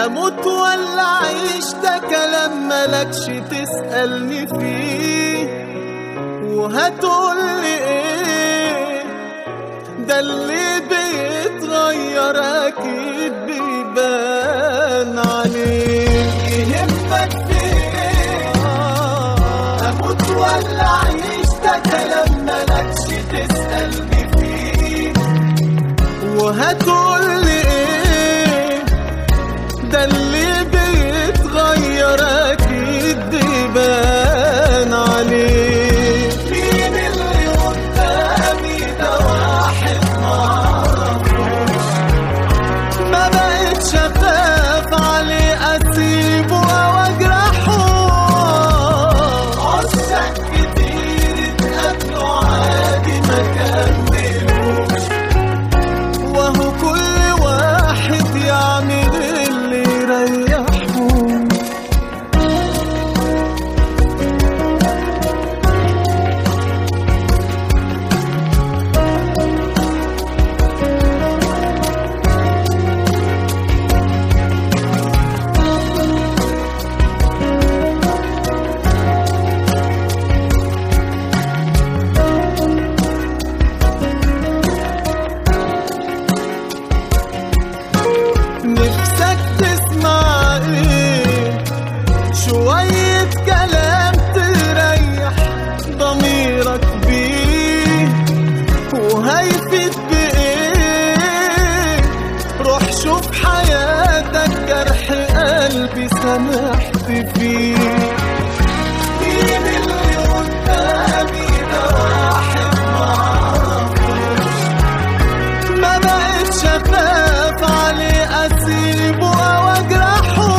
اموت ولا اعيش ده كلام ملكش تسألني فيه. وهتقولي ايه؟ ده اللي بيتغير اكيد بيبان عليه. يهمك في ايه؟ اموت ولا اعيش ده كلام ملكش تسألني فيه. وهتقولي ايه؟ ده اللي بيتغير اكيد بيبان عليه. مين اللي قدامي ده؟ واحد معرفوش، ما بقتش اخاف عليه اسيبه او اجرحه. عشاق كتير اتقابلوا عادي ما كملوش، وهو كل واحد يعمل اللي يريحه. نفسك تسمع ايه؟ شوية كلام تريح ضميرك بيه. وهيفيد بايه؟ روح شوف حياتك، جرح قلبي سامحت فيه. مين اللي قدامي ده؟ واحد معرفوش، ما بقتش اخاف عليه اسيبه او اجرحه.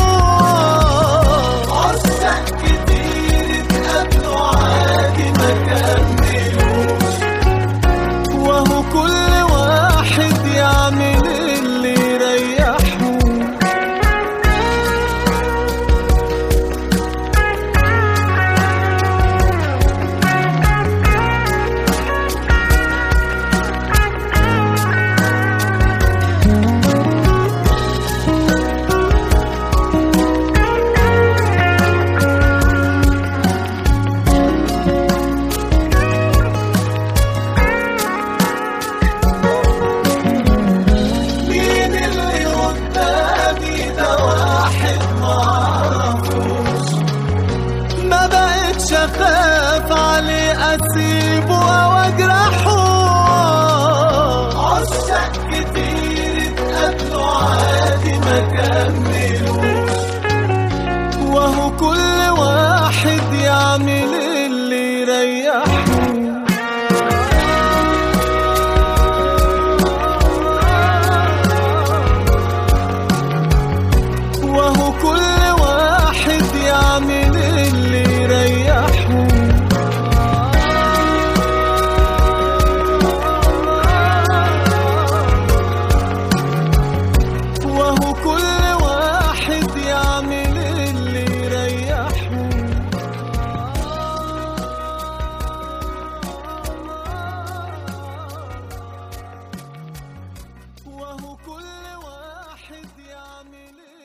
عشاق كتير اتقابلوا عادي ما كملوش، وهو كل واحد يعمل اللي يريحه. مين اللي قدامي ده؟ واحد معرفوش، ما بقتش اخاف عليه اسيبه او اجرحه. عشاق كتير اتقابلوا عادي ما كملوش، وهو كل واحد يعمل اللي يريحه. وهو كل واحد يعمل اللي يريحه. وهو كل واحد يعمل اللي يريحه. وهو كل واحد يعمل